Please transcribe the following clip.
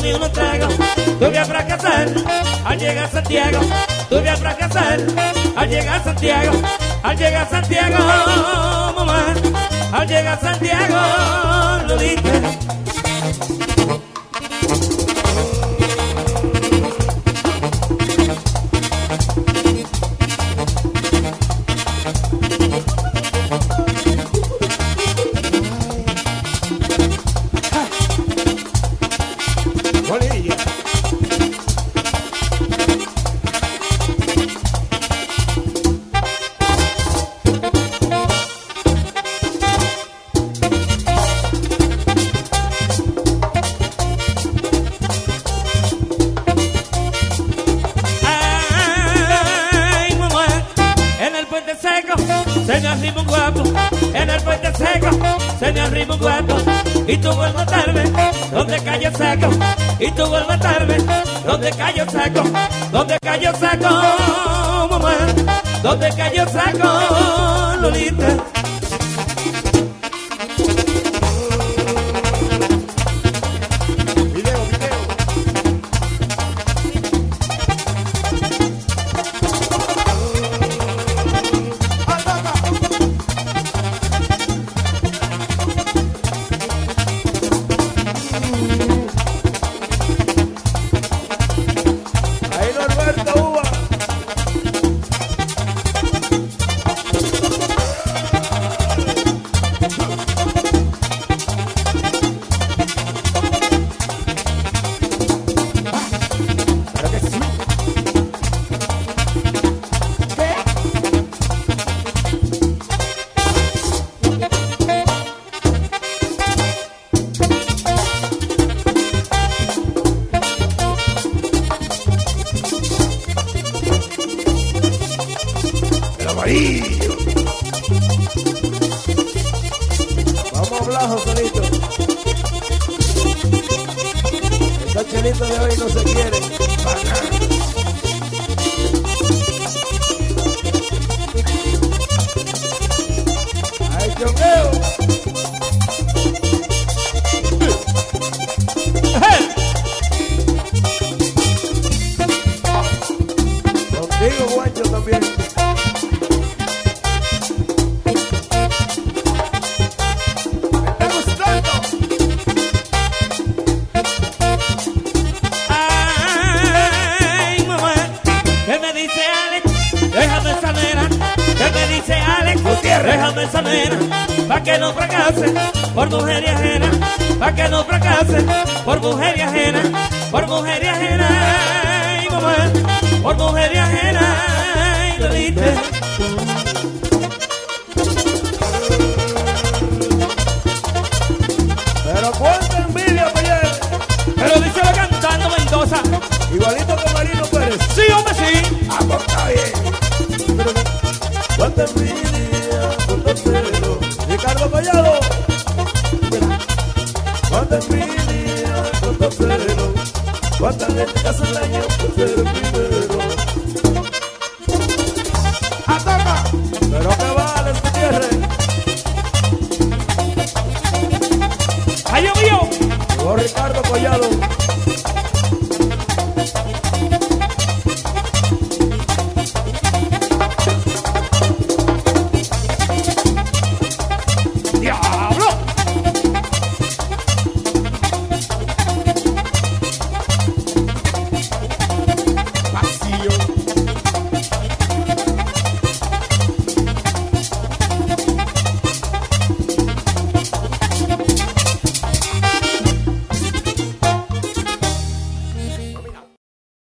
ni uno trago, tú voy a fracasar al llegar a Santiago, tú voy a fracasar al llegar a Santiago, al llegar a Santiago, mamá, al llegar a Santiago, Lolita. Se me arriba un guapo, en el puente seco, se me arriba un guapo, y tú vuelves a matarme, donde cayó saco, y tú vuelves a matarme, donde cayó saco, donde cayó saco, mamá, donde cayó saco, Lolita. Vamos a hablar, Joselito. Estos chelitos de hoy no se quieren. ¡Ay, chongueo! Contigo, guacho, también. Déjame esa nena, pa' que no fracase por mujer y ajena, pa' que no fracase por mujer y ajena, por mujer y ajena, ay, mamá, por mujer y ajena, ay, Lolita. Pero cuánta envidia me lleve. Pero díselo cantando Mendoza. Igualito que Marino Pérez. Sí, hombre, sí. Ah, pues está bien. Pero cuánta envidia. Ricardo Collado, cuánta envidia.